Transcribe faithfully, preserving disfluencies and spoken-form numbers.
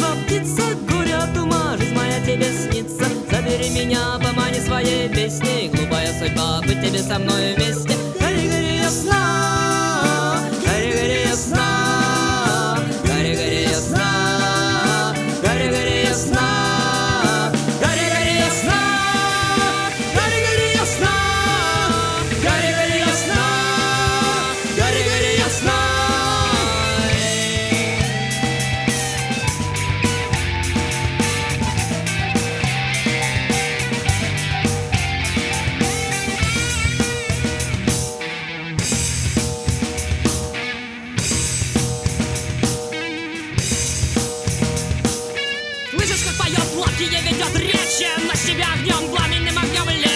голова, птица, горе от ума, жизнь моя тебе снится. Забери меня, помани своей песней, глупая судьба, быть тебе со мной вместе. Гори, гори, ясна, гори, гори, ясна, гори, гори, ясна, гори, гори, ясна, гори, гори, ясна, гори, гори, ясна, гори, гори, ясна, гори, гори, ясна. Слышишь, как поет сладкие ведет речи, на себя огнем, пламенным огнем лет.